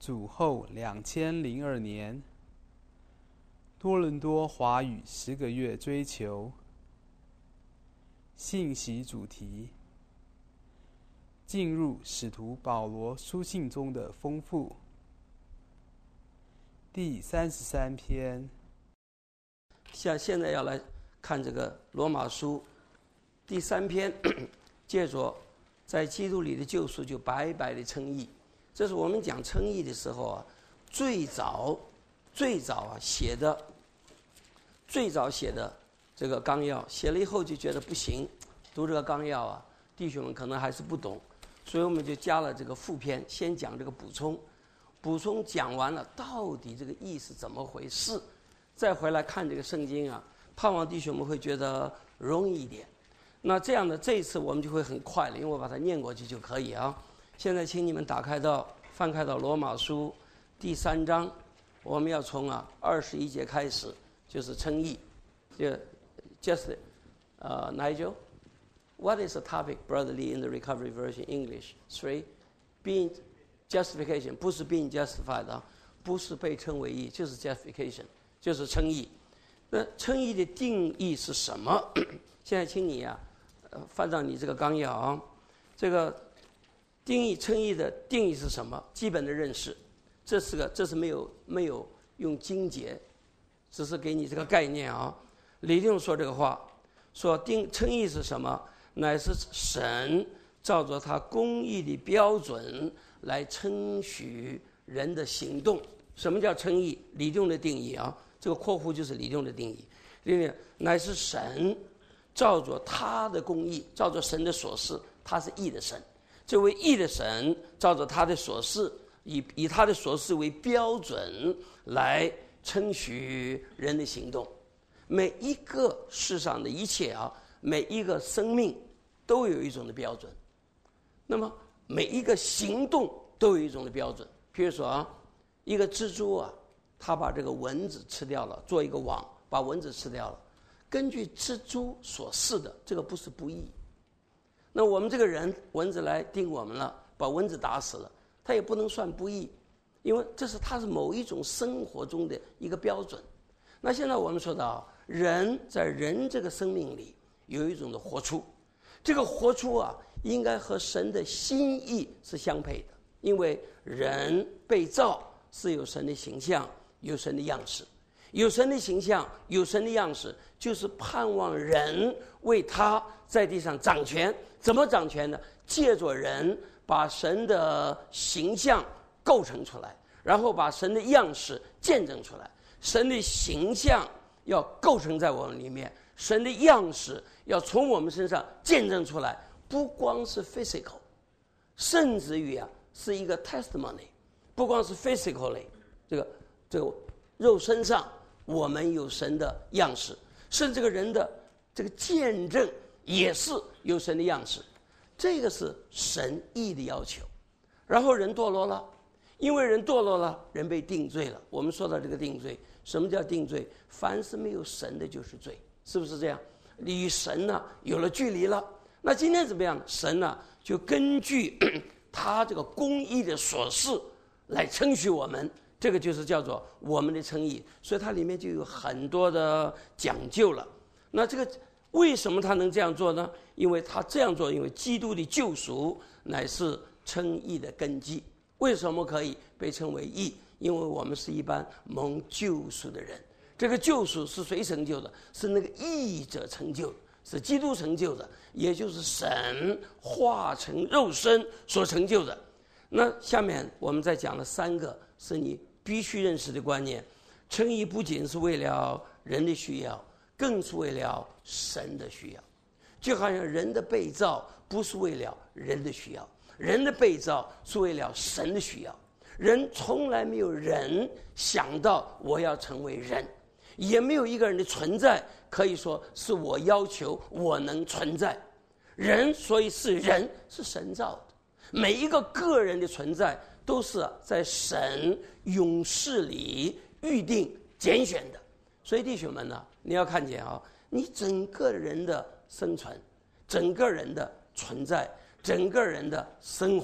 主后2002年，多伦多华语10个月追求。信息主题：进入使徒保罗书信中的丰富。第33篇。 像现在要来看这个罗马书第3篇，借着在基督里的救赎就白白的称义。这是我们讲称义的时候啊，最早写的这个纲要，写了以后就觉得不行，读这个纲要啊，弟兄们可能还是不懂，所以我们就加了这个附篇，先讲这个补充讲完了到底这个义是怎么回事，再回来看这个圣经啊，盼望弟兄们会觉得容易一点。那这样的这一次我们就会很快了，因为我把它念过去就可以啊。现在请你们翻开到罗马书第3章，我们要从21节开始，就是称义。Nigel, what is the topic, brotherly, in the Recovery Version English? 3. Being justification, 不是 being justified 啊，不是被称为义，就是 justification， 就是称义。那称义的定义是什么？现在请你翻到你这个纲要啊，这个称义的定义是什么？基本的认识，这是没有用经节，只是给你这个概念啊。李定说这个话，说称义是什么？乃是神照着他公义的标准来称许人的行动。什么叫称义？李定的定义啊，这个括弧就是李定的定义。乃是神照着他的公义，照着神的所示，他是义的神。这位义的神照着他的所示，以他的所示为标准来称许人的行动。每一个世上的一切每一个生命都有一种的标准，那么每一个行动都有一种的标准。比如说一个蜘蛛它把这个蚊子吃掉了，做一个网把蚊子吃掉了，根据蜘蛛所示的，这个不是不义。那我们这个人，蚊子来叮我们了，把蚊子打死了，它也不能算不义，因为它是某一种生活中的一个标准。那现在我们说到人在人这个生命里有一种的活出，这个活出应该和神的心意是相配的，因为人被造是有神的形象，有神的样式，有神的形象，有神的样式，就是盼望人为他在地上掌权。怎么掌权呢？借着人把神的形象构成出来，然后把神的样式见证出来。神的形象要构成在我们里面，神的样式要从我们身上见证出来，不光是 physical， 甚至于是一个 testimony， 不光是 physically， 这个肉身上我们有神的样式，甚至这个人的这个见证也是有神的样式，这个是神义的要求。然后人堕落了，因为人堕落了，人被定罪了。我们说到这个定罪，什么叫定罪？凡是没有神的就是罪，是不是这样？你与神有了距离了。那今天怎么样？神就根据他这个公义的所示来称许我们，这个就是叫做我们的称义。所以它里面就有很多的讲究了。那这个为什么他能这样做呢？因为他这样做，因为基督的救赎乃是称义的根基。为什么可以被称为义？因为我们是一般蒙救赎的人。这个救赎是谁成就的？是那个义者成就的，是基督成就的，也就是神化成肉身所成就的。那下面我们再讲了3个是你必须认识的观念。称义不仅是为了人的需要，更是为了神的需要。就好像人的被造不是为了人的需要，人的被造是为了神的需要。人从来没有人想到我要成为人，也没有一个人的存在可以说是我要求我能存在。人所以是人，是神造的，每一个个人的存在都是在神永世里预定拣选的。所以弟兄们你要看见你整个人的生存，整个人的存在，整个人的生活，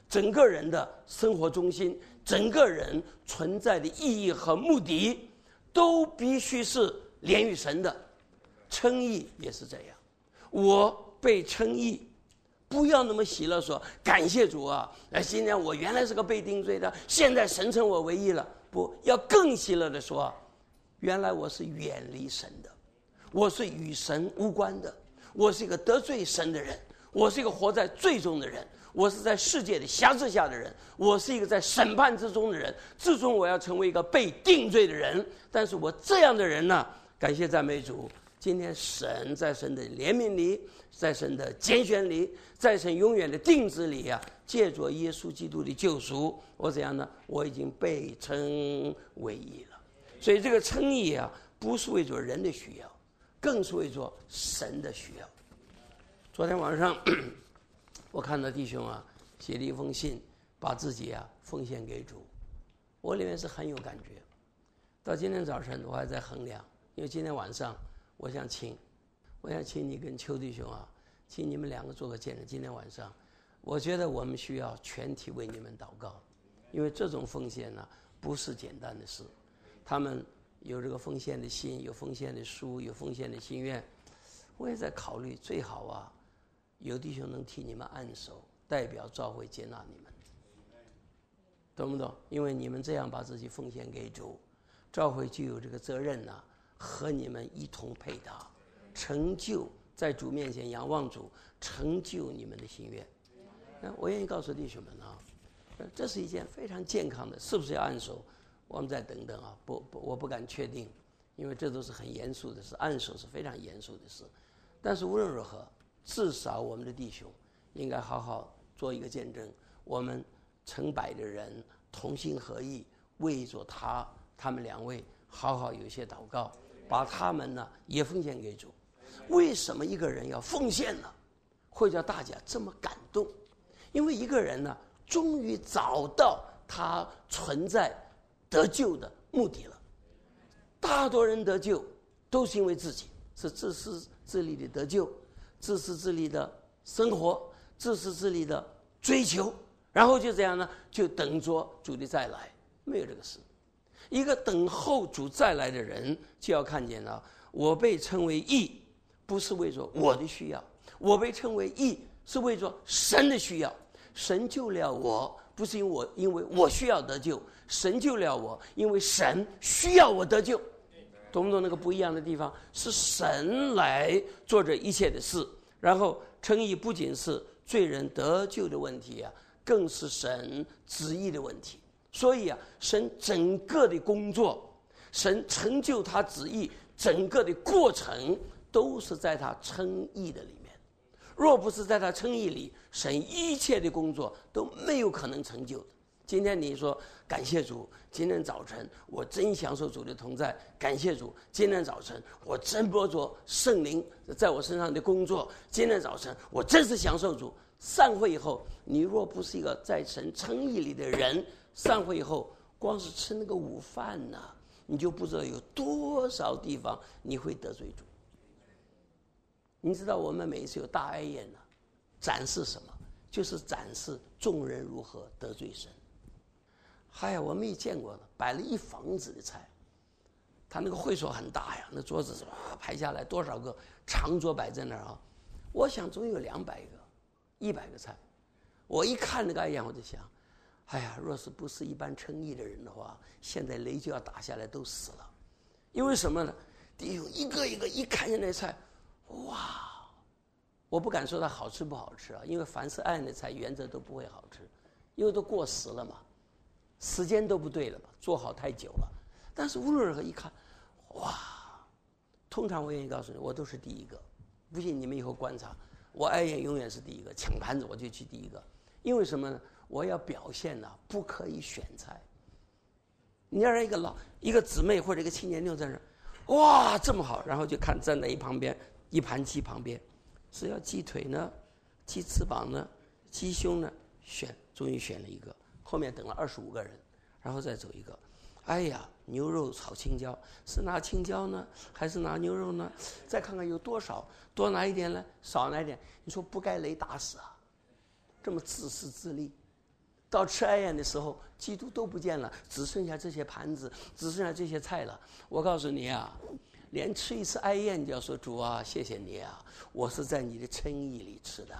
整个人的生活中心，整个人存在的意义和目的，都必须是连于神的。称义也是这样，我被称义，不要那么喜乐说感谢主啊，今天我原来是个被定罪的，现在神称我为义了。不要更喜乐的说，原来我是远离神的，我是与神无关的，我是一个得罪神的人，我是一个活在罪中的人，我是在世界的辖制下的人，我是一个在审判之中的人，最终我要成为一个被定罪的人。但是我这样的人呢，感谢赞美主，今天神在神的怜悯里，在神的拣选里，在神永远的定旨里啊，借着耶稣基督的救赎，我怎样呢？我已经被称为义了。所以这个称义啊，不是为着人的需要，更是为着神的需要。昨天晚上我看到弟兄啊写了一封信，把自己啊奉献给主，我里面是很有感觉。到今天早晨我还在衡量，因为今天晚上我想请你跟邱弟兄啊，请你们两个做个见证。今天晚上我觉得我们需要全体为你们祷告，因为这种奉献呢不是简单的事。他们有这个奉献的心，有奉献的书，有奉献的心愿。我也在考虑，最好啊有弟兄能替你们按手，代表教会接纳你们，懂不懂？因为你们这样把自己奉献给主，教会就有这个责任呢，和你们一同配搭，成就在主面前仰望主，成就你们的心愿。我愿意告诉弟兄们啊，这是一件非常健康的，是不是要按手？我们再等等啊，我不敢确定，因为这都是很严肃的事，按手是非常严肃的事。但是无论如何，至少我们的弟兄应该好好做一个见证，我们成百的人同心合意，为着他们两位好好有一些祷告，把他们呢也奉献给主。为什么一个人要奉献呢？会叫大家这么感动？因为一个人呢，终于找到他存在得救的目的了。大多人得救都是因为自己是自私自利的得救，自私自利的生活，自私自利的追求，然后就这样呢，就等着主的再来。没有这个事。一个等候主再来的人，就要看见了，我被称为义，不是为着我的需要，我被称为义是为着神的需要。神救了我，不是因为我需要得救，神救了我，因为神需要我得救。懂不懂那个不一样的地方？是神来做这一切的事，然后称义不仅是罪人得救的问题啊，更是神旨意的问题。所以啊，神整个的工作，神成就他旨意整个的过程，都是在他称义的里面。若不是在他称义里，神一切的工作都没有可能成就的。今天你说感谢主，今天早晨我真享受主的同在，感谢主，今天早晨我真摸着圣灵在我身上的工作，今天早晨我真是享受主。散会以后，你若不是一个在神称义里的人，散会以后光是吃那个午饭呢，你就不知道有多少地方你会得罪主。你知道我们每一次有大哀宴呢，展示什么？就是展示众人如何得罪神。哎呀，我们也见过了，摆了一房子的菜，他那个会所很大呀，那桌子排下来多少个长桌摆在那儿啊？我想总有200个、100个菜。我一看那个哀宴，我就想，哎呀，若是不是一般称义的人的话，现在雷就要打下来，都死了。因为什么呢？弟兄一个一个一看见那菜，哇！我不敢说它好吃不好吃啊，因为凡是爱的菜，原则都不会好吃，因为都过时了嘛，时间都不对了嘛，做好太久了。但是无论如何一看，哇！通常我愿意告诉你，我都是第一个。不信你们以后观察，我爱宴永远是第一个，抢盘子我就去第一个。因为什么呢？我要表现呢，不可以选菜。你要让一个姊妹或者一个青年妞在那儿，哇，这么好，然后就看站在一盘鸡旁边。是要鸡腿呢，鸡翅膀呢，鸡胸呢，终于选了一个，后面等了25个人，然后再走一个。哎呀，牛肉炒青椒，是拿青椒呢，还是拿牛肉呢？再看看有多少，多拿一点呢，少拿一点。你说不该雷打死啊？这么自私自利， 到吃爱宴的时候，基督都不见了，只剩下这些盘子，只剩下这些菜了。我告诉你啊，连吃一次爱宴就要说主啊，谢谢你啊，我是在你的称义里吃的。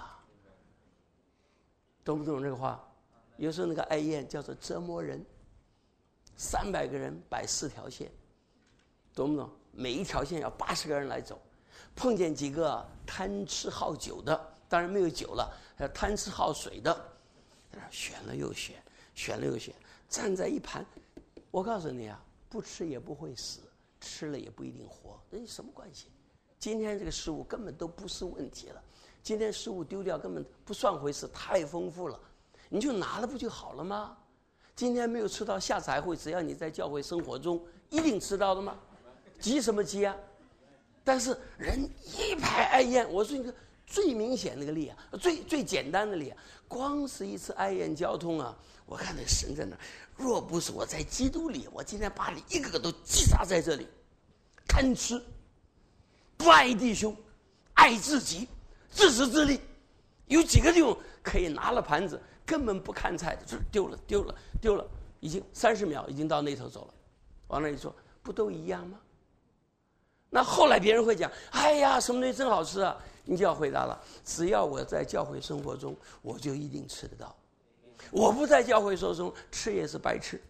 懂不懂这个话？有时候那个爱宴叫做折磨人，300个人摆4条线，懂不懂？每一条线要80个人来走，碰见几个贪吃好酒的，当然没有酒了，贪吃好水的，选了又选，选了又选，站在一盘。我告诉你啊，不吃也不会死，吃了也不一定活，这有什么关系？今天这个食物根本都不是问题了，今天食物丢掉根本不算回事，太丰富了，你就拿了不就好了吗？今天没有吃到，下次还会，只要你在教会生活中一定吃到的吗？急什么急啊？但是人一排爱宴，我说你最明显那个例啊，最简单的例啊，光是一次爱宴交通啊，我看那个神在那，若不是我在基督里，我今天把你一个个都击杀在这里。贪吃，不爱弟兄，爱自己，自食自利，有几个地方可以拿了盘子根本不看菜的，就是丢了，已经30秒已经到那头走了，往那一说，不都一样吗？那后来别人会讲，哎呀，什么东西真好吃啊！你就要回答了，只要我在教会生活中，我就一定吃得到；我不在教会生活中，吃也是白吃。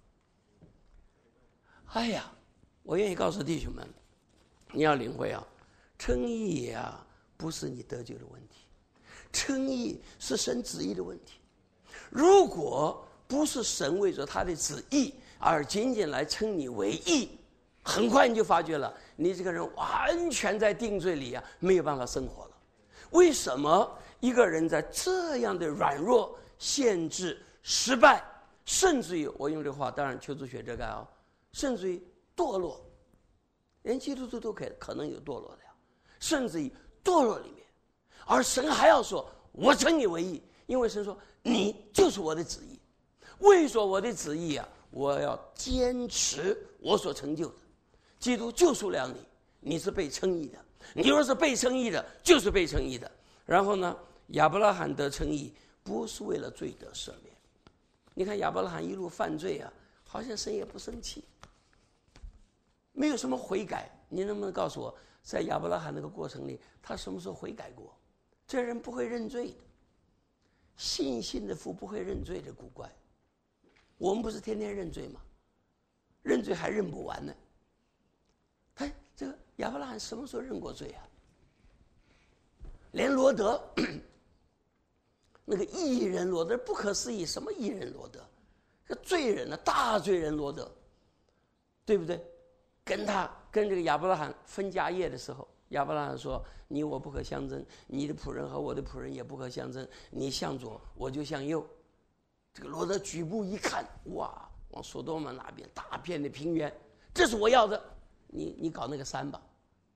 哎呀，我愿意告诉弟兄们，你要领会啊，称义啊，不是你得救的问题，称义是神旨意的问题。如果不是神为着他的旨意而仅仅来称你为义，很快你就发觉了，你这个人完全在定罪里啊，没有办法生活了。为什么一个人在这样的软弱、限制、失败，甚至于我用这话，当然求主学这个啊，甚至于堕落，连基督徒都可能有堕落的呀，甚至于堕落里面，而神还要说，我称你为义，因为神说你就是我的旨意。为说我的旨意啊，我要坚持我所成就的。基督救赎了你，你是被称义的。你若是被称义的，就是被称义的。然后呢，亚伯拉罕得称义，不是为了罪得赦免。你看亚伯拉罕一路犯罪啊，好像神也不生气，没有什么悔改。你能不能告诉我，在亚伯拉罕那个过程里，他什么时候悔改过？这人不会认罪的，信心的父不会认罪的，古怪。我们不是天天认罪吗？认罪还认不完呢。他这个亚伯拉罕什么时候认过罪啊？连罗德那个义人罗德，不可思议，什么义人罗德？这罪人呢，大罪人罗德，对不对？跟这个亚伯拉罕分家业的时候，亚伯拉罕说：“你我不可相争，你的仆人和我的仆人也不可相争，你向左，我就向右。”这个罗德举步一看，哇，往索多玛那边大片的平原，这是我要的。你搞那个山吧。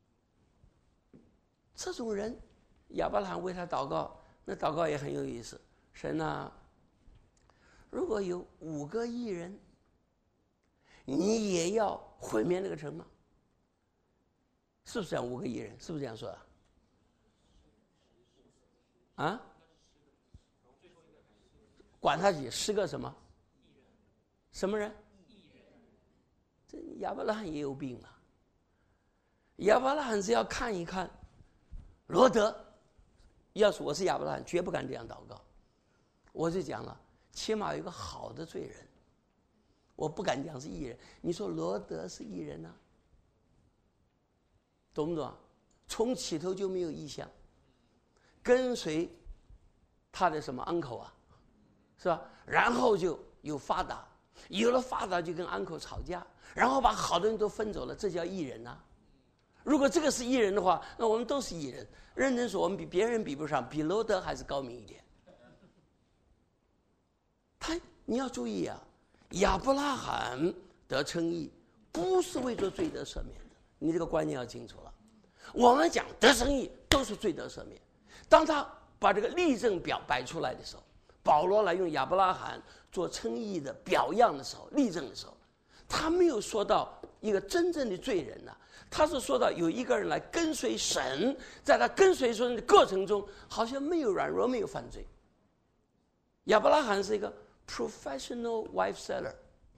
这种人，亚伯拉罕为他祷告，那祷告也很有意思。神啊，如果有5个义人，你也要毁灭那个城吗？是不是这样？5个义人是不是这样说的？啊？管他几10个什么？什么人？这亚伯拉罕也有病啊。亚伯拉罕只要看一看，罗德，要是我是亚伯拉罕，绝不敢这样祷告。我就讲了，起码有一个好的罪人，我不敢讲是义人。你说罗德是义人啊？懂不懂啊？从起头就没有意向，跟随他的什么 uncle 啊，是吧？然后就有发达，有了发达就跟 uncle 吵架，然后把好的人都分走了，这叫义人啊。如果这个是义人的话，那我们都是义人。认真说，我们比别人比不上，比罗德还是高明一点。你要注意啊，亚伯拉罕得称义，不是为着罪得赦免的，你这个观念要清楚了。我们讲得称义都是罪得赦免。当他把这个例证表摆出来的时候，保罗来用亚伯拉罕做称义的表样的时候，例证的时候，他没有说到一个真正的罪人啊，他是说到有一个人来跟随神，在他跟随神的过程中，好像没有软弱，没有犯罪。亚伯拉罕是一个 professional wife seller。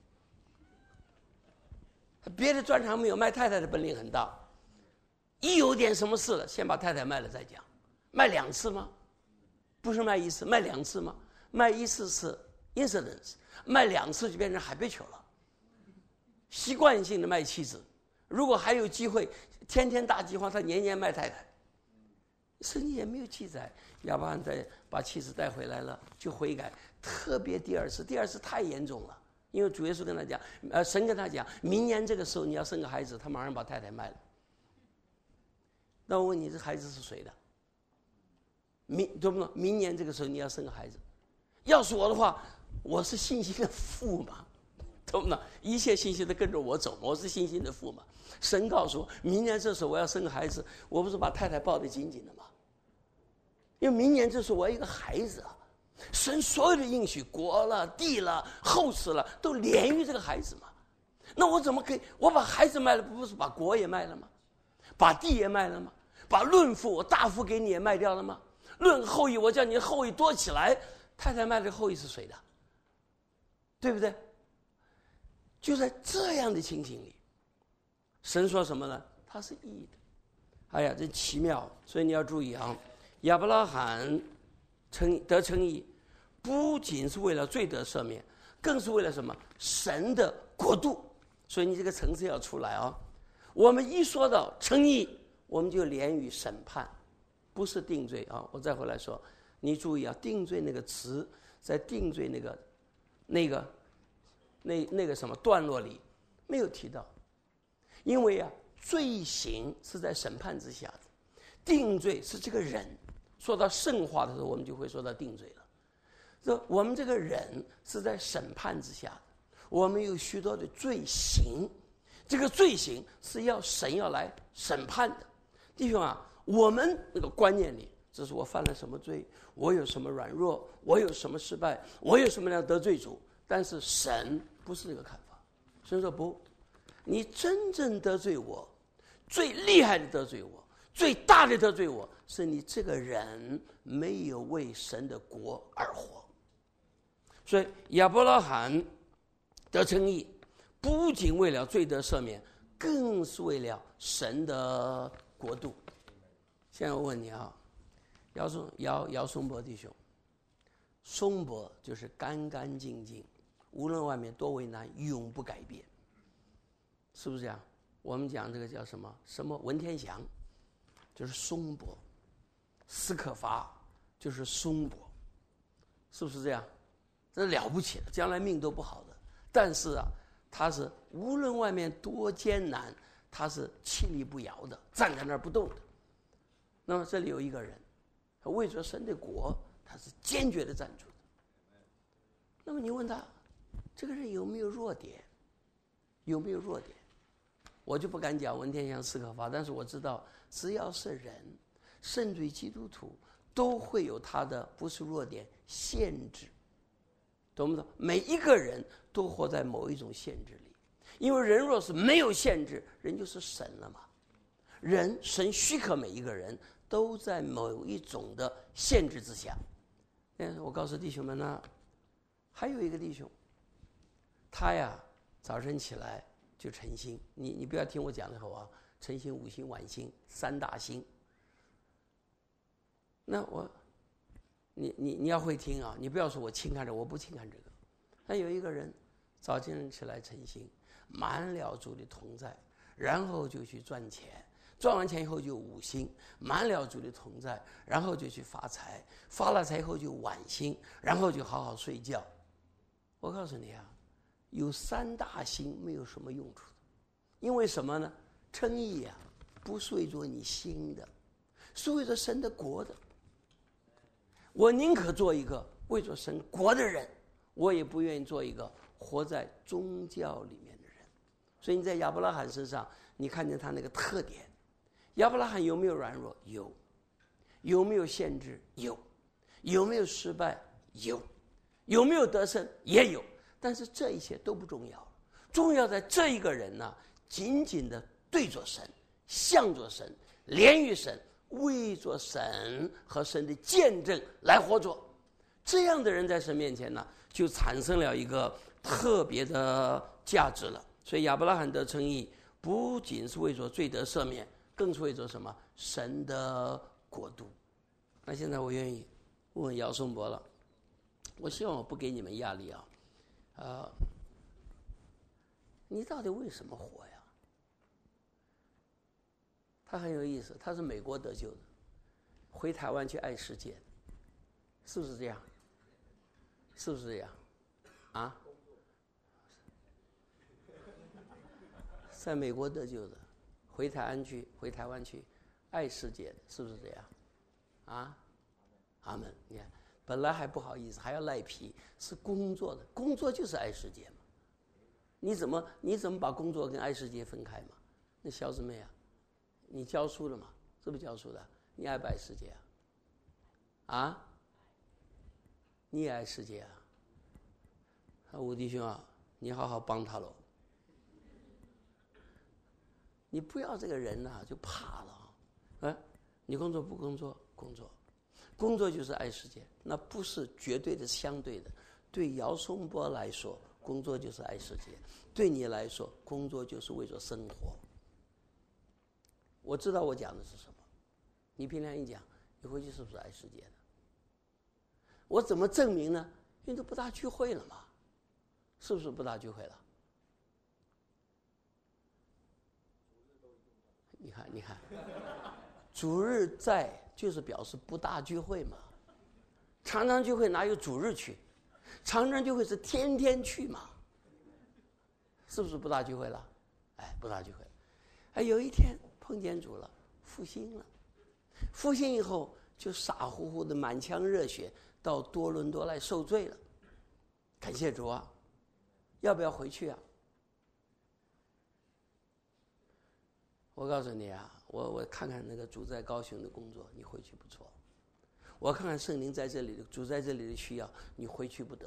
别的专长没有，卖太太的本领很大。一有点什么事了，先把太太卖了再讲。卖2次吗？不是卖1次，卖2次吗？卖1次是 incidence， 卖2次就变成 habitual 了，习惯性的卖妻子。如果还有机会，天天大饥荒，他年年卖太太。圣经也没有记载亚伯拉罕再把妻子带回来了就悔改，特别第二次太严重了，因为主耶稣跟他讲，神跟他讲，明年这个时候你要生个孩子，他马上把太太卖了。那我问你，这孩子是谁的？懂不懂？明年这个时候你要生个孩子，要是我的话，我是信心的父嘛，懂不懂？一切信心都跟着我走，我是信心的父嘛。神告诉我，明年这时候我要生个孩子，我不是把太太抱得紧紧的吗？因为明年这时候我要一个孩子啊，神所有的应许，国了、地了、后世了，都连于这个孩子嘛。那我怎么可以？我把孩子卖了，不是把国也卖了吗？把地也卖了吗？把论父我大夫给你也卖掉了吗？论后裔，我叫你后裔多起来。太太卖的后裔是谁的？对不对？就在这样的情形里，神说什么呢？他是义的。哎呀，真奇妙！所以你要注意啊，亚伯拉罕得称义，不仅是为了罪得赦免，更是为了什么？神的国度。所以你这个层次要出来啊。我们一说到称义，我们就连于审判，不是定罪啊。我再回来说，你注意啊，定罪那个词在定罪那个什么段落里没有提到，因为啊，罪行是在审判之下的，定罪是这个人。说到圣化的时候，我们就会说到定罪了。这我们这个人是在审判之下的，我们有许多的罪行，这个罪行是要神要来审判的。弟兄啊，我们那个观念里，这是我犯了什么罪，我有什么软弱，我有什么失败，我有什么样得罪主。但是神不是这个看法，神说不，你真正得罪我，最厉害的得罪我，最大的得罪我，是你这个人没有为神的国而活。所以亚伯拉罕得称义，不仅为了罪得赦免，更是为了神的国度。现在我问你啊，姚松柏弟兄，松柏就是干干净净，无论外面多为难，永不改变，是不是这样？我们讲这个叫什么文天祥，就是松柏；斯可法就是松柏，是不是这样？这了不起的，将来命都不好的。但是啊，他是无论外面多艰难，他是屹立不摇的，站在那儿不动的。那么这里有一个人，他为着神的国，他是坚决的站住的。那么你问他，这个人有没有弱点？有没有弱点？我就不敢讲文天祥、斯可法，但是我知道，只要是人，甚至于基督徒，都会有他的不是弱点，限制。懂不懂？每一个人都活在某一种限制里，因为人若是没有限制，人就是神了嘛。神许可每一个人都在某一种的限制之下。我告诉弟兄们呢，还有一个弟兄，他呀早晨起来就晨星，你不要听我讲的口啊，晨星、午星、晚星3大星。那你要会听啊，你不要说我轻看着，我不轻看这个。但有一个人早晨起来晨星，满了主的同在，然后就去赚钱，赚完钱以后就5星，满了主的同在，然后就去发财，发了财以后就晚星，然后就好好睡觉。我告诉你啊，有3大星没有什么用处的，因为什么呢？称义啊，不是为着你心的，是为着神的国的。我宁可做一个为着神国的人，我也不愿意做一个活在宗教里面的人。所以你在亚伯拉罕身上，你看见他那个特点。亚伯拉罕有没有软弱？有。有没有限制？有。有没有失败？有。有没有得胜？也有。但是这一切都不重要，重要在这一个人呢，紧紧的对着神，向着神，连于神，为着神和神的见证来活着。这样的人在神面前呢， 就产生了一个特别的价值了。所以亚伯拉罕得称义，不仅是为着罪得赦免，更是为着什么？神的国度。那现在我愿意问问姚松伯了，我希望我不给你们压力啊，你到底为什么活呀？他很有意思，他是美国得救的，回台湾去爱世界，是不是这样？是不是这样？啊？在美国得救的，回台湾去爱世界的，是不是这样？啊？阿门！你看，本来还不好意思，还要赖皮，是工作的，工作就是爱世界嘛。你怎么把工作跟爱世界分开嘛？那小姊妹啊，你教书了嘛？是不是教书的？你爱不爱世界啊？啊？你也爱世界啊？吴弟兄啊，你好好帮他喽。你不要这个人呐，就怕了你工作不工作？工作就是爱世界，那不是绝对的相对的。对姚松波来说，工作就是爱世界；对你来说，工作就是为了生活。我知道我讲的是什么，你平常一讲，你回去是不是爱世界的？我怎么证明呢？因为都不大聚会了嘛，是不是不大聚会了？你看，主日在就是表示不大聚会嘛。常常聚会哪有主日去？常常聚会是天天去嘛，是不是不大聚会了？不大聚会。有一天碰见主了，复兴了，复兴以后就傻乎乎的满腔热血到多伦多来受罪了。感谢主啊！要不要回去啊？我告诉你啊，我看看那个主在高雄的工作，你回去不错。我看看圣灵在这里的主在这里的需要，你回去不得。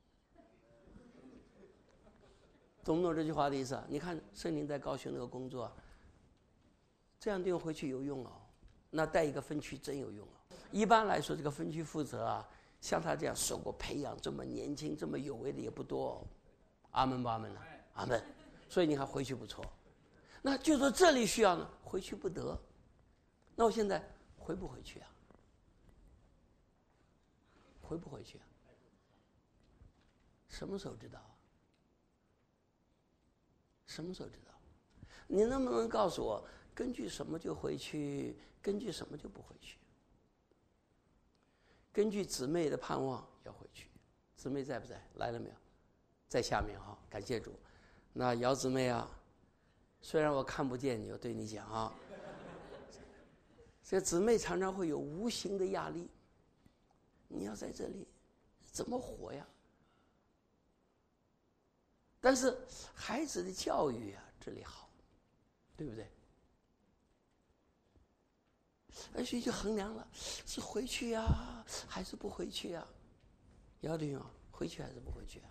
懂不懂这句话的意思啊？你看圣灵在高雄那个工作，这样弟兄回去有用哦。那带一个分区真有用哦。一般来说，这个分区负责啊，像他这样受过培养、这么年轻、这么有为的也不多哦。阿门吧，阿门了，阿门。所以你看回去不错。那就说这里需要呢，回去不得。那我现在回不回去啊？回不回去啊？什么时候知道啊？什么时候知道？你能不能告诉我，根据什么就回去，根据什么就不回去？根据姊妹的盼望要回去。姊妹在不在？来了没有？在下面哈，感谢主。那姚姊妹啊，虽然我看不见你，我对你讲啊，这姊妹常常会有无形的压力。你要在这里怎么活呀？但是孩子的教育啊，这里好，对不对？所以就衡量了，是回去呀，还是不回去呀？姚弟兄，回去还是不回去啊？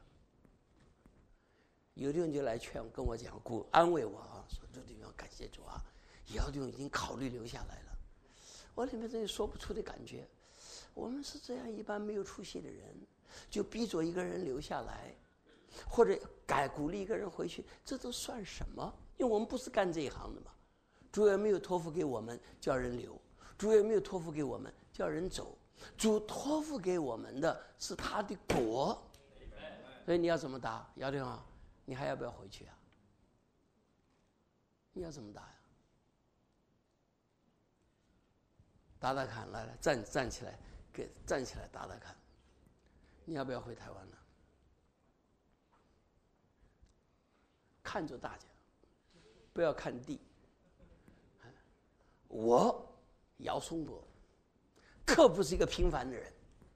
有的人就来劝我，跟我讲，安慰我啊，说这地方感谢主啊，姚弟兄已经考虑留下来了。我里面真的说不出的感觉。我们是这样一般没有出息的人，就逼着一个人留下来，或者鼓励一个人回去，这都算什么？因为我们不是干这一行的嘛。主也没有托付给我们叫人留，主也没有托付给我们叫人走。主托付给我们的是他的国。所以你要怎么答？姚弟兄，你还要不要回去啊？你要怎么答呀？答答看，来站起来。站起来打打看，你要不要回台湾呢？看着大家，不要看地。我姚松伯可不是一个平凡的人。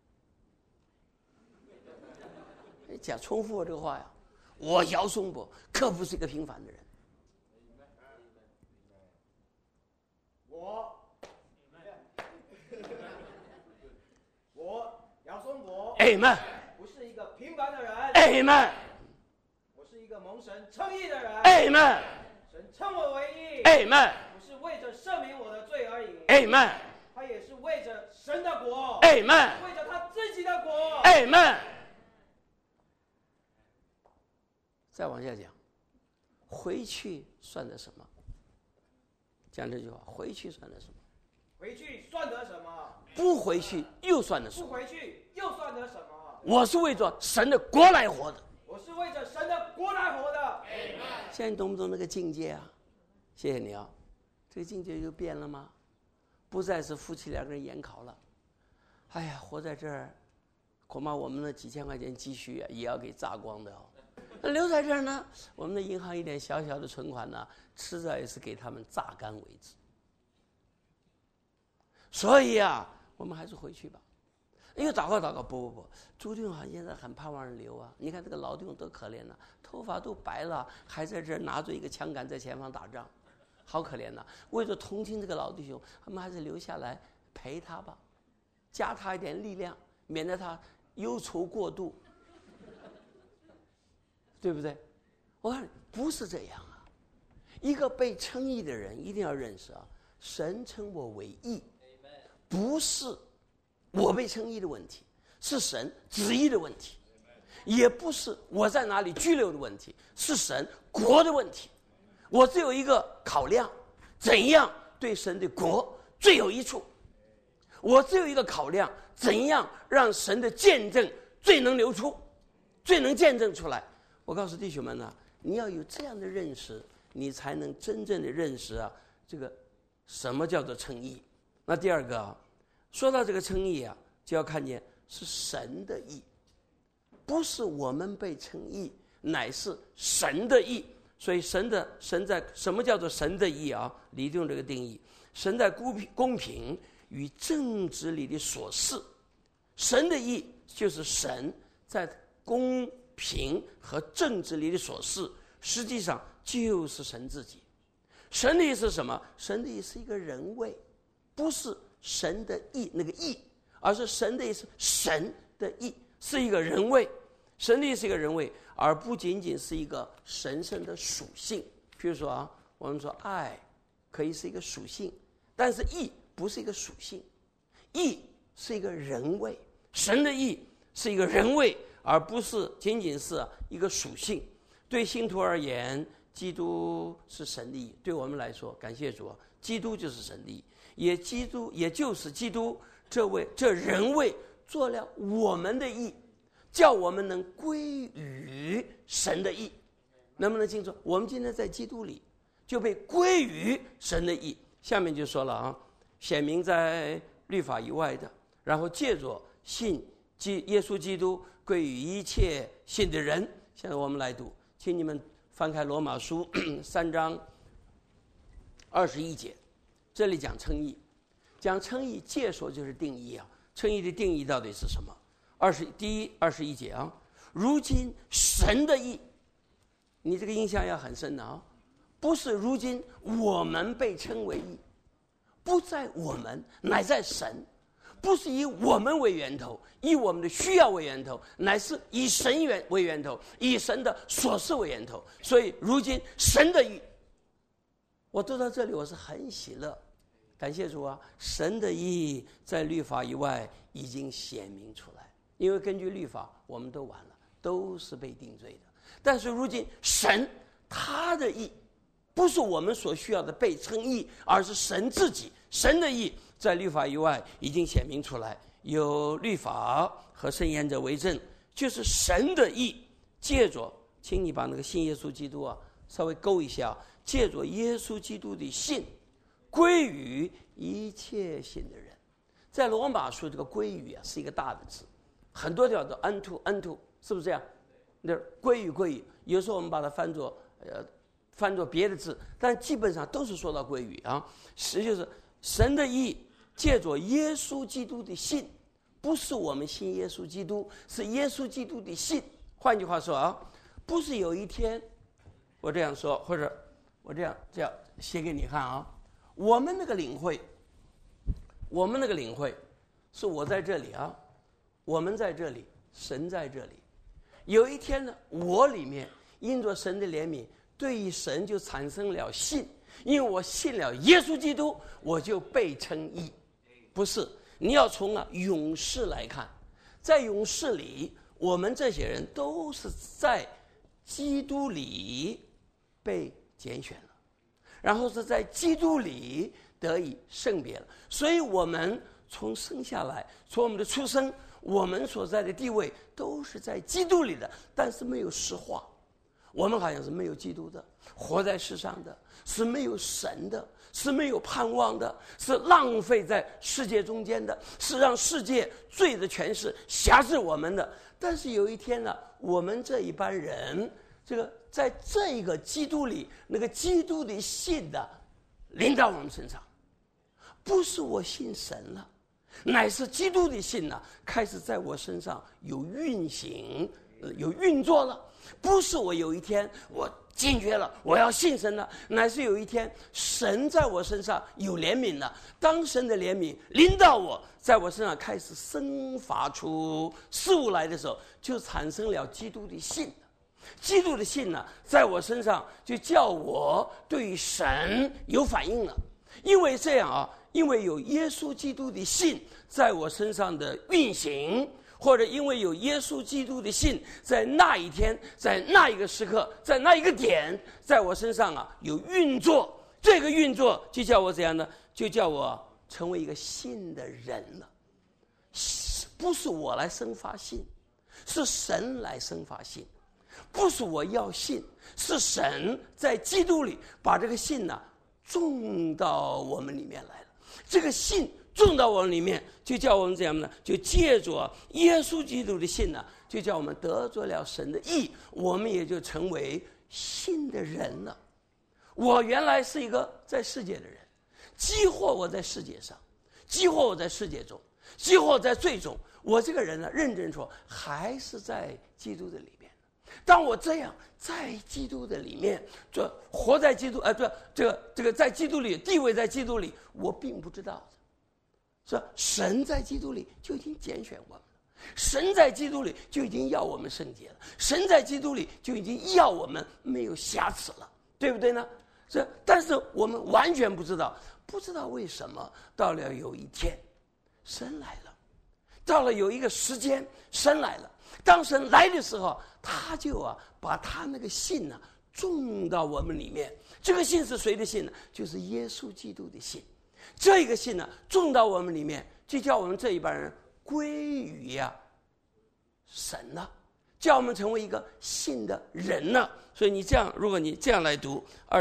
讲重复我这个话呀，我姚松伯可不是一个平凡的人。Amen， 不是一个平凡的人。 Amen， 我是一个蒙神称义的人。 Amen， 神称我为义。 Amen， 不是为着赦免我的罪而已。 Amen， 他也是为着神的国。 Amen， 为着他自己的国。 Amen， 再往下讲，回去算得什么？讲这句话，回去算得什么？ 回去算得什么？ 不回去又算得什么？ 不回去又算得什么？ 我是为着神的国来活的。 我是为着神的国来活的。 现在你懂不懂那个境界啊？谢谢你啊，这个境界就变了吗？不再是夫妻两个人研考了。哎呀，活在这儿，恐怕我们的几千块钱积蓄啊，也要给榨光的哦。那留在这儿呢，我们的银行一点小小的存款呢，迟早也是给他们榨干为止。所以啊，我们还是回去吧。因为祷告，不，朱弟兄好像现在很盼望人留啊。你看这个老弟兄多可怜呐，头发都白了，还在这儿拿着一个枪杆在前方打仗，好可怜呐。为了同情这个老弟兄，他们还是留下来陪他吧，加他一点力量，免得他忧愁过度，对不对？我看不是这样啊。一个被称义的人一定要认识啊，神称我为义，不是我被称义的问题，是神旨意的问题，也不是我在哪里居留的问题，是神国的问题。我只有一个考量，怎样对神的国最有益处。我只有一个考量，怎样让神的见证最能流出，最能见证出来。我告诉弟兄们呢，你要有这样的认识，你才能真正的认识啊，这个什么叫做称义。那第二个啊，说到这个称义啊，就要看见是神的义，不是我们被称义，乃是神的义。所以神在什么叫做神的义啊？李弟兄这个定义，神在公平与正直里的所事。神的义就是神在公平和正直里的所事，实际上就是神自己。神的义是什么？神的义是一个人位，不是神的义那个义，而是神的义是神的义，是一个人位。神的义是一个人位，而不仅仅是一个神圣的属性。譬如说啊，我们说爱可以是一个属性，但是义不是一个属性，义是一个人位。神的义是一个人位，而不是仅仅是一个属性。对信徒而言，基督是神的义；对我们来说，感谢主啊，基督就是神的义，也就是基督这人位做了我们的义，叫我们能归于神的义。能不能清楚？我们今天在基督里就被归于神的义。下面就说了啊，显明在律法以外的，然后借着信耶稣基督归于一切信的人。现在我们来读，请你们翻开罗马书3章21节，这里讲称义，讲称义介说就是定义啊。称义的定义到底是什么？第21节啊，如今神的义，你这个印象要很深的啊，不是如今我们被称为义，不在我们，乃在神，不是以我们为源头，以我们的需要为源头，乃是以神为源头，以神的所事为源头。所以如今神的义，我读到这里我是很喜乐，感谢主啊！神的义在律法以外已经显明出来，因为根据律法我们都完了，都是被定罪的。但是如今神他的义，不是我们所需要的被称义，而是神自己，神的义在律法以外已经显明出来，有律法和圣言者为证，就是神的义借着，请你把那个信耶稣基督啊稍微勾一下，借着耶稣基督的信归于一切信的人。在罗马书这个归于啊是一个大的字，很多叫做 unto， 是不是这样？那归于，有时候我们把它翻作别的字，但基本上都是说到归于啊。实际就是神的义借着耶稣基督的信，不是我们信耶稣基督，是耶稣基督的信。换句话说啊，不是有一天我这样说，或者我这样写给你看啊，我们那个领会是我在这里啊，我们在这里，神在这里。有一天呢，我里面因着神的怜悯，对于神就产生了信，因为我信了耶稣基督，我就被称义。不是，你要从永世来看，在永世里，我们这些人都是在基督里被拣选了，然后是在基督里得以圣别了。所以我们从生下来，从我们的出生，我们所在的地位都是在基督里的，但是没有实化。我们好像是没有基督的，活在世上的，是没有神的，是没有盼望的，是浪费在世界中间的，是让世界罪的权势辖制我们的。但是有一天呢，我们这一班人，在这个基督里，那个基督的信的临到我们身上，不是我信神了，乃是基督的信呢，开始在我身上有运行，有运作了。不是我有一天我惊觉了我要信神了，乃是有一天神在我身上有怜悯了。当神的怜悯临到我，在我身上开始生发出事物来的时候，就产生了基督的信。基督的信呢，在我身上就叫我对神有反应了。因为这样啊，因为有耶稣基督的信在我身上的运行，或者因为有耶稣基督的信在那一天，在那一个时刻，在那一个点，在我身上啊有运作。这个运作就叫我怎样呢？就叫我成为一个信的人了。不是我来生发信，是神来生发信。不是我要信，是神在基督里把这个信呢种到我们里面来了。这个信种到我们里面，就叫我们怎样呢？就借着耶稣基督的信呢，就叫我们得着了神的义，我们也就成为信的人了。我原来是一个在世界的人，激活我在世界上，激活我在世界中，激活我在罪中。我这个人呢，认真说，还是在基督的里面。当我这样在基督的里面，这活在基督，这个在基督里，地位在基督里，我并不知道的。是神在基督里就已经拣选我们了，神在基督里就已经要我们圣洁了，神在基督里就已经要我们没有瑕疵了，对不对呢？但是我们完全不知道，不知道为什么到了有一天，神来了，到了有一个时间，神来了。当神来的时候，他就把他那个信呢种到我们里面。这个信是谁的信呢？就是耶稣基督的信。这个信呢种到我们里面，就叫我们这一班人归于神了，叫我们成为一个信的人了。所以你这样，如果你这样来读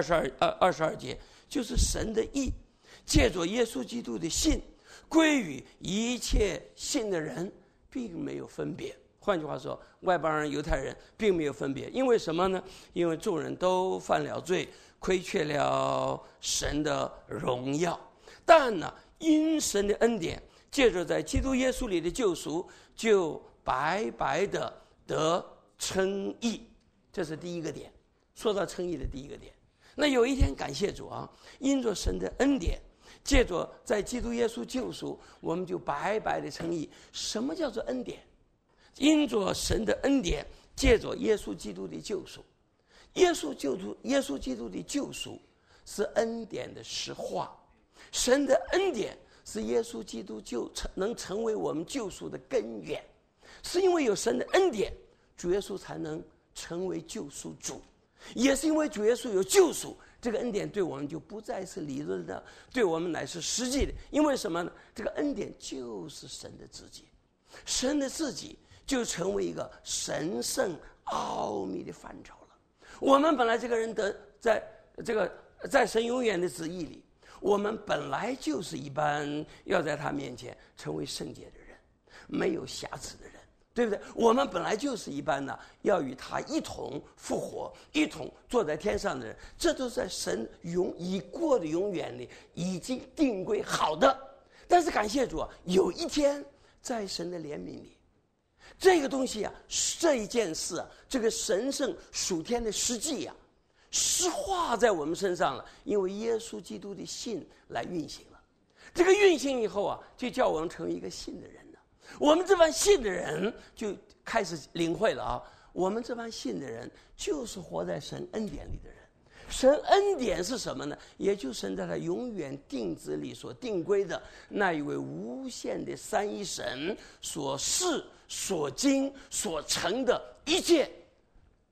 22节，就是神的义，借着耶稣基督的信，归于一切信的人，并没有分别。换句话说，外邦人、犹太人并没有分别。因为什么呢？因为众人都犯了罪，亏缺了神的荣耀。但呢，因神的恩典，借着在基督耶稣里的救赎，就白白的得称义。这是第一个点。说到称义的第一个点，那有一天感谢主啊，因着神的恩典，借着在基督耶稣救赎，我们就白白的称义。什么叫做恩典？因着神的恩典，借着耶稣基督的救赎，耶稣基督的救赎是恩典的实化。神的恩典是耶稣基督能成为我们救赎的根源，是因为有神的恩典，主耶稣才能成为救赎主，也是因为主耶稣有救赎，这个恩典对我们就不再是理论的，对我们乃是实际的。因为什么呢？这个恩典就是神的自己，神的自己就成为一个神圣奥秘的范畴了。我们本来这个人在神永远的旨意里，我们本来就是一般要在他面前成为圣洁的人，没有瑕疵的人，对不对？我们本来就是一般呢，要与他一同复活，一同坐在天上的人，这都在神已过的永远里已经定规好的。但是感谢主啊，有一天在神的怜悯里，这个东西啊，这一件事啊，这个神圣属天的实际啊，实化在我们身上了，因为耶稣基督的信来运行了。这个运行以后啊，就叫我们成为一个信的人了。我们这帮信的人就开始领会了啊，我们这帮信的人就是活在神恩典里的人。神恩典是什么呢？也就是神在他永远定旨里所定规的那一位无限的三一神所事所经所成的一切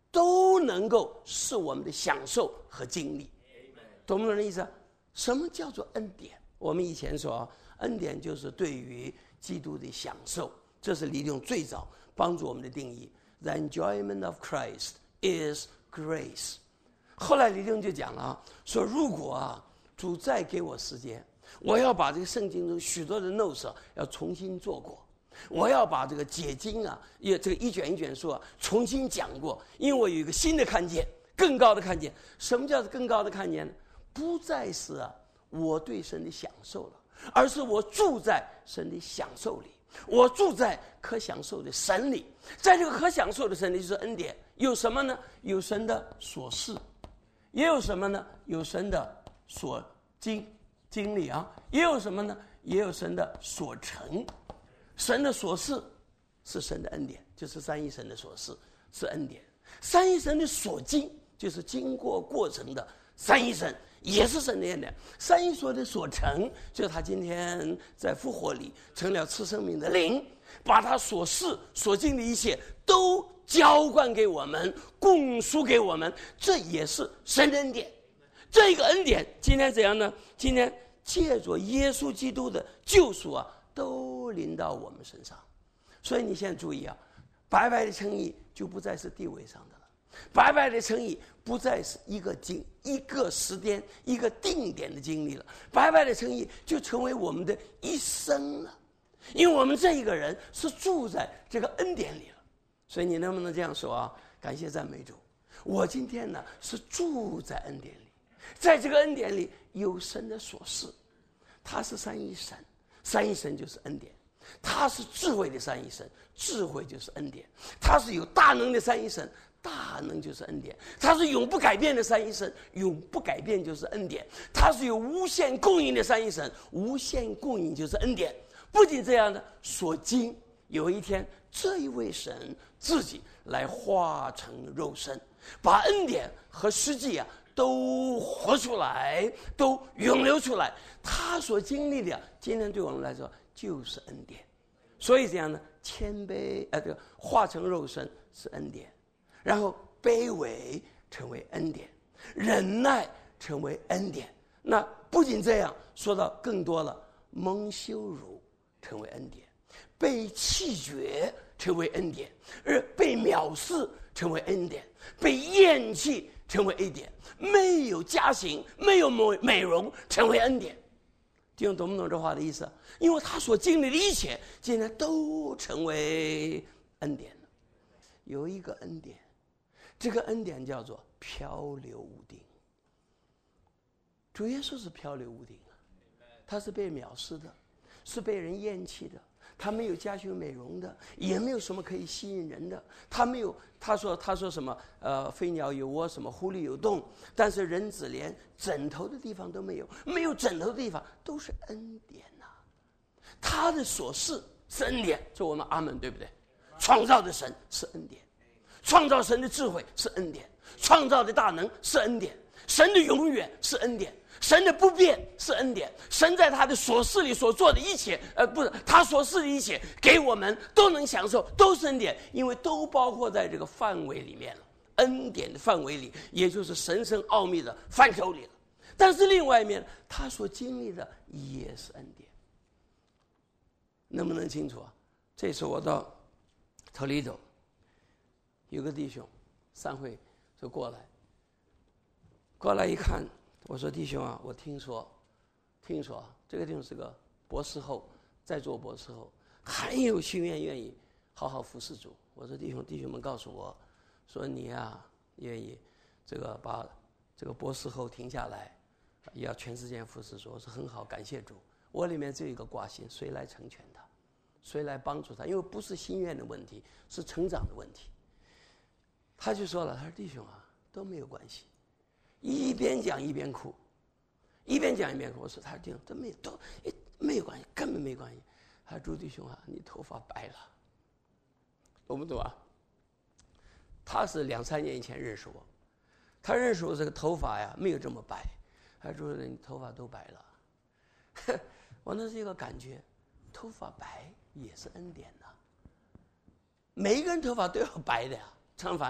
都能够是我们的享受和经历。懂不懂这意思？什么叫做恩典？我们以前说恩典就是对于基督的享受，这是李弟最早帮助我们的定义。The enjoyment of Christ is grace。后来李弟就讲了说如果主再给我时间，我要把这个圣经中许多的 notes 要重新做过，我要把这个解经这个一卷一卷书重新讲过，因为我有一个新的看见，更高的看见。什么叫更高的看见呢？不再是我对神的享受了，而是我住在神的享受里，我住在可享受的神里。在这个可享受的神里就是恩典，有什么呢？有神的所示，也有什么呢？有神的所经历也有什么呢？也有神的所成。神的所示是神的恩典，就是三一神的所示是恩典。三一神的所经就是经过过程的三一神，也是神的恩典。三一所的所成，就是他今天在复活里成了赐生命的灵，把他所示所经的一切都浇灌给我们，供输给我们，这也是神的恩典。这个恩典今天怎样呢？今天借着耶稣基督的救赎都临到我们身上。所以你现在注意白白的称义就不再是地位上的了，白白的称义不再是一个时间一个定点的经历了，白白的称义就成为我们的一生了，因为我们这一个人是住在这个恩典里了。所以你能不能这样说感谢赞美主，我今天呢是住在恩典里，在这个恩典里有神的所示，他是三一神，三一神就是恩典，他是智慧的三一神，智慧就是恩典，他是有大能的三一神，大能就是恩典，他是永不改变的三一神，永不改变就是恩典，他是有无限供应的三一神，无限供应就是恩典。不仅这样的，所经有一天这一位神自己来化成肉身，把恩典和实际都活出来，都涌流出来。他所经历的今天对我们来说就是恩典。所以这样呢，谦卑这个化成肉身是恩典，然后卑微成为恩典，忍耐成为恩典。那不仅这样，说到更多了，蒙羞辱成为恩典，被弃绝成为恩典，而被藐视成为恩典，被厌弃成为恩典，没有加刑，没有美容成为恩典。弟兄懂不懂这话的意思？因为他所经历的一切今天都成为恩典了。有一个恩典，这个恩典叫做漂流无定。主耶稣是漂流无定他是被藐视的，是被人厌弃的，他没有加修美容的，也没有什么可以吸引人的，他没有他说什么飞鸟有窝，什么狐狸有洞，但是人子连枕头的地方都没有，没有枕头的地方都是恩典他的所示是恩典，这我们阿门，对不对？创造的神是恩典，创造神的智慧是恩典，创造的大能是恩典，神的永远是恩典，神的不变是恩典，神在他的所示里所做的一切不是他所示的一切给我们都能享受，都是恩典，因为都包括在这个范围里面了，恩典的范围里，也就是神圣奥秘的范畴里了。但是另外一面他所经历的也是恩典。能不能清楚这次我到Toledo，有个弟兄散会就过来一看，我说弟兄我听说这个弟兄是个博士后，在做博士后，很有心愿意好好服侍主。我说弟兄们告诉我说你愿意这个把这个博士后停下来，也要全时间服侍主。我说很好，感谢主。我里面只有一个挂心，谁来成全他，谁来帮助他？因为不是心愿的问题，是成长的问题。他就说了，他说弟兄都没有关系，一边讲一边哭，一边讲一边哭。我说他说弟兄都没有关系，根本没关系。他说朱弟兄你头发白了，懂不懂他是2-3年以前认识我，他认识我这个头发没有这么白。他说你头发都白了。我那是一个感觉，头发白也是恩典每一个人头发都要白的相反，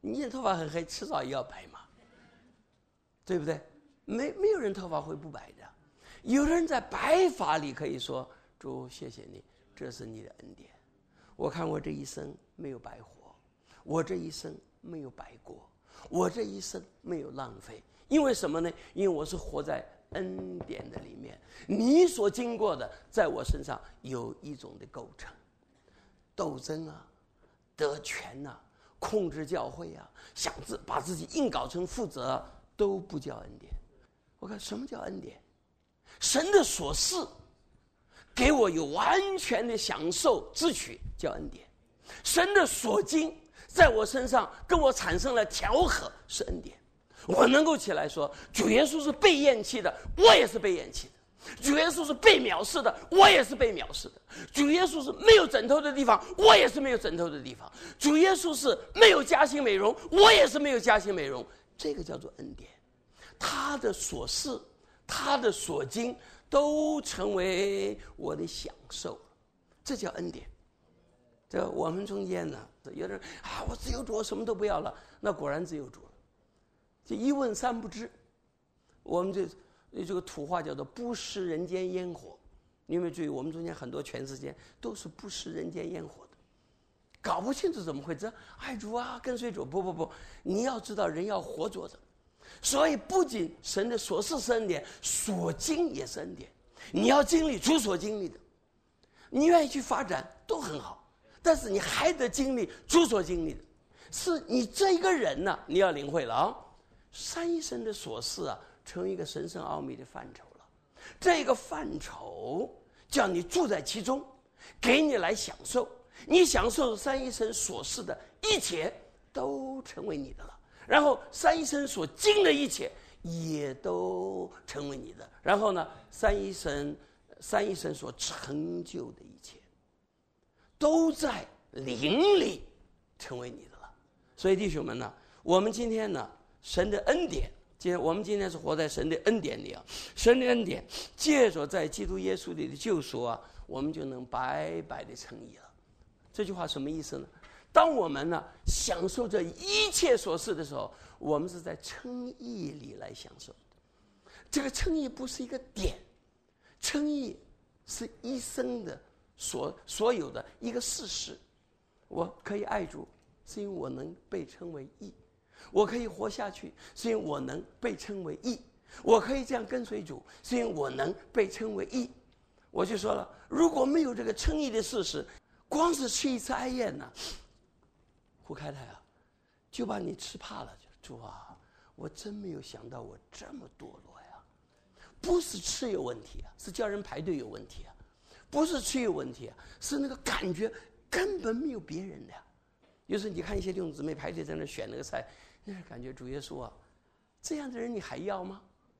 你的头发很黑，迟早也要白嘛，对不对？没有人头发会不白的。有人在白发里可以说：“主，谢谢你，这是你的恩典。我看我这一生没有白活，我这一生没有白过，我这一生没有浪费。因为什么呢？因为我是活在恩典的里面。你所经过的，在我身上有一种的构成，斗争啊，得权啊，控制教会啊，想把自己硬搞成负责啊，都不叫恩典。我看什么叫恩典？神的所赐给我有完全的享受之取，叫恩典。神的所经在我身上跟我产生了调和，是恩典。我能够起来说，主耶稣是被厌弃的，我也是被厌弃的；主耶稣是被藐视的，我也是被藐视的；主耶稣是没有枕头的地方，我也是没有枕头的地方；主耶稣是没有嘉兴美容，我也是没有嘉兴美容。这个叫做恩典。他的所事，他的所经，都成为我的享受，这叫恩典。这我们中间呢，有人我自由主，我什么都不要了，那果然自由主了。就一问三不知，我们这个土话叫做不食人间烟火。你有没有注意，我们中间很多全世界都是不食人间烟火的，搞不清楚怎么会这爱主啊，跟随主。不，你要知道，人要活着的。所以不仅神的所事是恩典，所经也是恩典。你要经历主所经历的，你愿意去发展都很好，但是你还得经历主所经历的，是你这一个人呢，你要领会了啊。三一神的所事啊，成为一个神圣奥秘的范畴了。这个范畴叫你住在其中，给你来享受，你享受三一神所事的一切都成为你的了。然后三一神所经的一切也都成为你的。然后呢，三一神所成就的一切都在灵里成为你的了。所以弟兄们呢，我们今天呢，神的恩典，我们今天是活在神的恩典里啊。神的恩典借着在基督耶稣里的救赎啊，我们就能白白的称义了。这句话什么意思呢？当我们呢享受这一切所事的时候，我们是在称义里来享受的。这个称义不是一个点，称义是一生的所有的一个事实。我可以爱主，是因为我能被称为义；我可以活下去，是因为我能被称为义；我可以这样跟随主，是因为我能被称为义。我就说了，如果没有这个称义的事实，光是吃一次哀宴呢，胡开太啊，就把你吃怕了。主啊，我真没有想到我这么堕落呀！不是吃有问题啊，是叫人排队有问题啊；不是吃有问题啊，是那个感觉根本没有别人的呀。有时候你看一些弟兄姊妹排队在那选那个菜，那感觉主耶稣啊，这样的人你还要吗？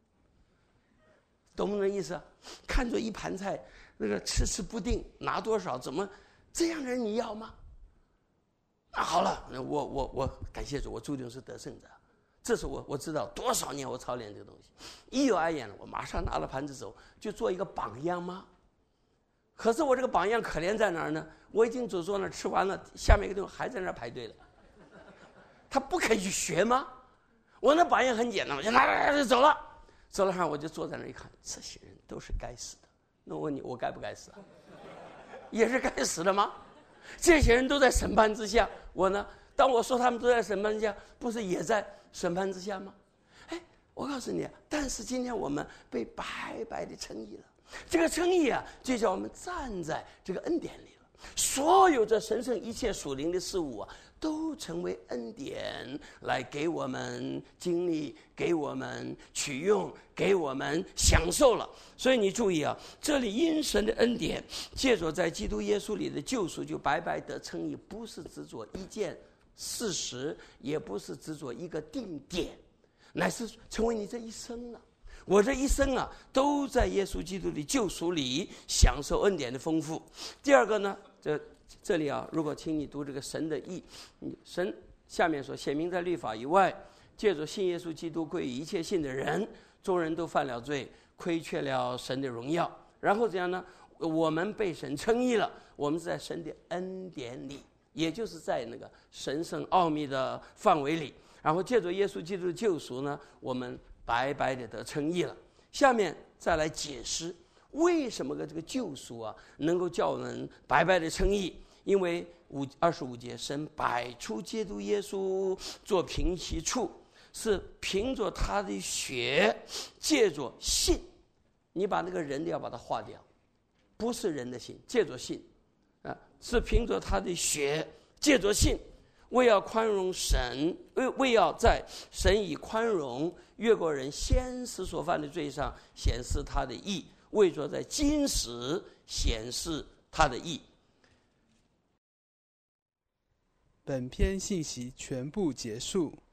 懂不懂意思啊？看着一盘菜，那个吃不定，拿多少，怎么这样的人你要吗？好了，我感谢主，我注定是得胜者。这是我知道多少年我操练这个东西，一有哀宴了，我马上拿了盘子走，就做一个榜样吗？可是我这个榜样可怜在哪儿呢？我已经坐那儿吃完了，下面一个地方还在那儿排队了。他不可以去学吗？我那榜样很简单，我就来走了上，我就坐在那儿一看，这些人都是该死的。那我问你，我该不该死啊？也是该死的吗？这些人都在审判之下，我呢？当我说他们都在审判之下，不是也在审判之下吗？我告诉你，但是今天我们被白白的称义了。这个称义啊，就叫我们站在这个恩典里了。所有这神圣一切属灵的事物啊，都成为恩典来给我们经历，给我们取用，给我们享受了。所以你注意啊，这里因神的恩典，借着在基督耶稣里的救赎，就白白得称义，不是执着一件事实，也不是执着一个定点，乃是成为你这一生啊。我这一生啊，都在耶稣基督的救赎里享受恩典的丰富。第二个呢，这里啊，如果请你读这个神的义，神下面说，显明在律法以外，借着信耶稣基督归于一切信的人，众人都犯了罪，亏缺了神的荣耀。然后怎样呢？我们被神称义了，我们是在神的恩典里， 也就是在那个神圣奥秘的范围里，然后借着耶稣基督的救赎呢，我们白白的得称义了。下面再来解释为什么这个救赎啊能够叫人白白的称义。因为25节，神摆出基督耶稣做平息处，是凭着他的血，借着信。你把那个人要把它划掉，不是人的信，借着信是凭着他的血，借着信，为要宽容神，为要在神以宽容越过人先时所犯的罪上显示他的义，为着在今时显示他的义。 本篇信息全部结束。